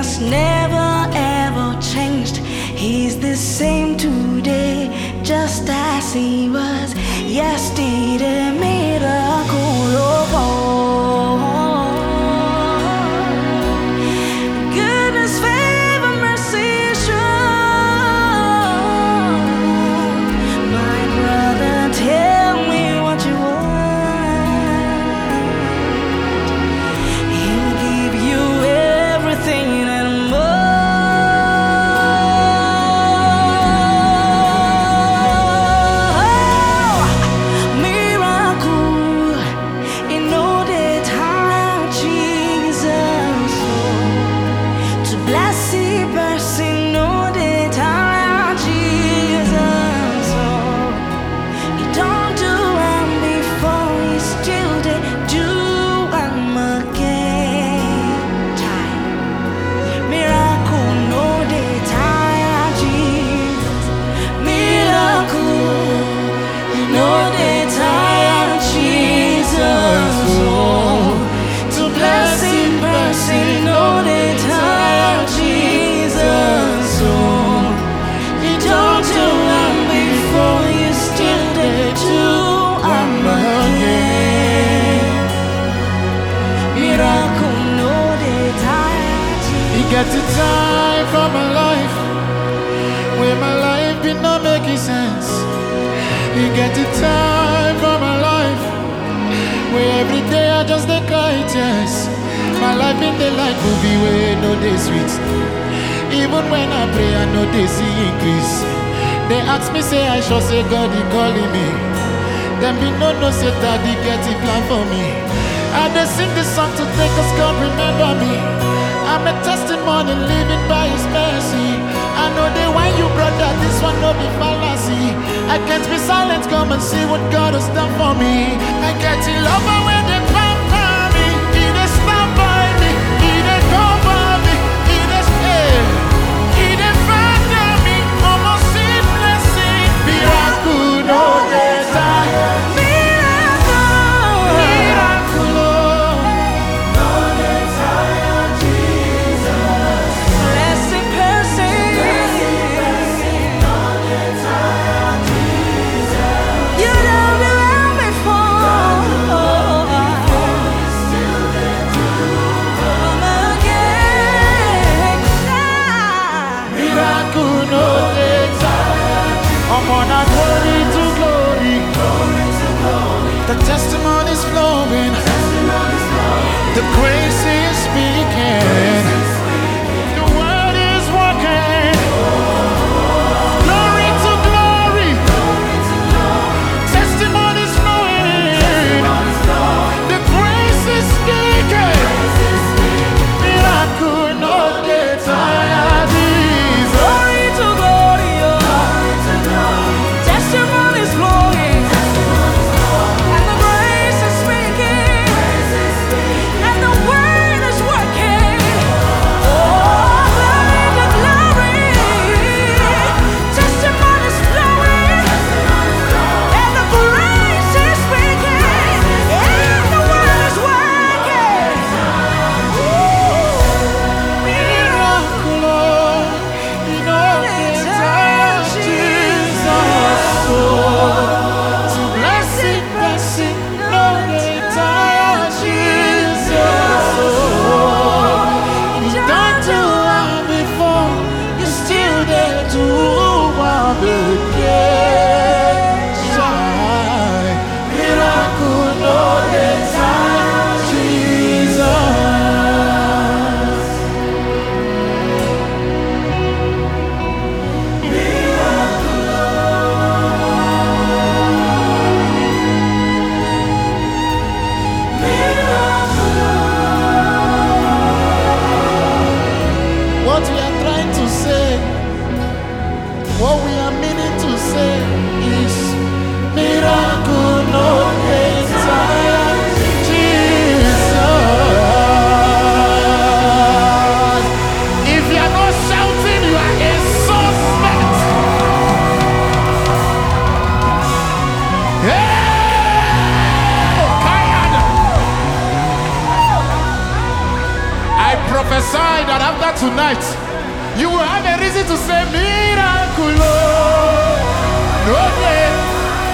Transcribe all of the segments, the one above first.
has never ever changed. He's the same today, just as he was yesterday. Miracle of all. Goodness, favor, mercy, sure. My brother, tell me what you want. He'll give you everything and get the time for my life, where my life be not making sense. You get the time for my life, where every day I just cry tears. My life in the light will be where no day sweet. Even when I pray, I know they see increase. They ask me, say I sure say God he calling me. Them be no say daddy get a plan for me. I just sing this song to take us God remember me. I'm a testimony living by his mercy. I know they want you, brother, this one no be fallacy. I can't be silent, come and see what God has done for me. I get in love when they come for me. He dey stand by me, he dey cover me, he dey stay, he dey fight for me. Almost see blessing, miracle no dey die. The testimony's flowing, the grace is speaking, the word is working. Glory to glory, testimony's flowing, the grace is speaking. Miracle no dey tire Jesus. Glory to glory, testimonies flowing. What we are trying to say, what we are meaning prophesy that after tonight, you will have a reason to say miracle. No, yeah.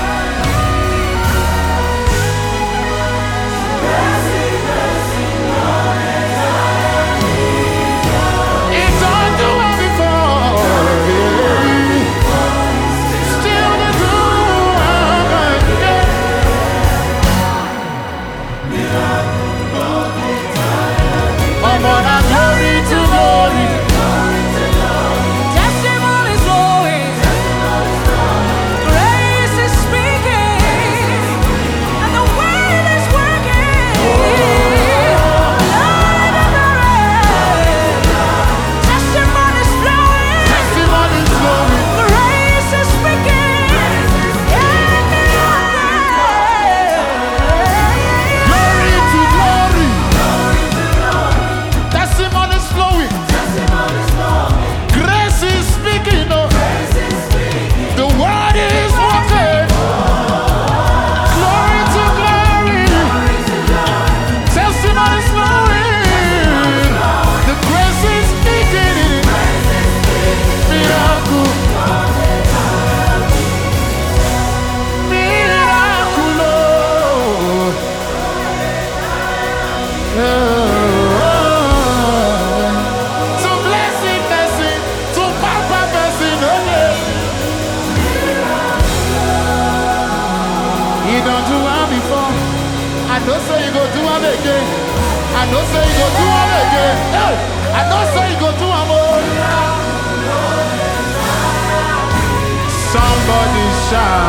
I know say you go do am again. I know say you go do am again. Hey, I know say you go do am more. Somebody shout.